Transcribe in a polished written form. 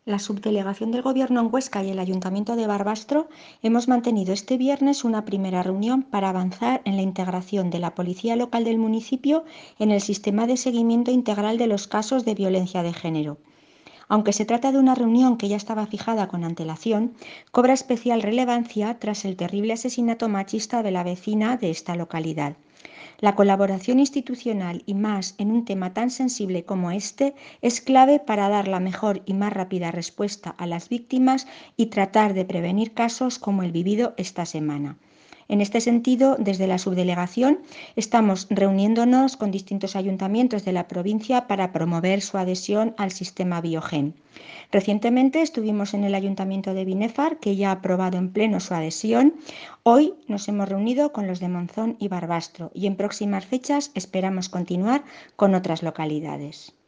La subdelegación del Gobierno en Huesca y el Ayuntamiento de Barbastro hemos mantenido este viernes una primera reunión para avanzar en la integración de la Policía Local del municipio en el sistema de seguimiento integral de los casos de violencia de género. Aunque se trata de una reunión que ya estaba fijada con antelación, cobra especial relevancia tras el terrible asesinato machista de la vecina de esta localidad. La colaboración institucional y más en un tema tan sensible como este es clave para dar la mejor y más rápida respuesta a las víctimas y tratar de prevenir casos como el vivido esta semana. En este sentido, desde la subdelegación estamos reuniéndonos con distintos ayuntamientos de la provincia para promover su adhesión al sistema Biogen. Recientemente estuvimos en el Ayuntamiento de Binefar, que ya ha aprobado en pleno su adhesión. Hoy nos hemos reunido con los de Monzón y Barbastro y en próximas fechas esperamos continuar con otras localidades.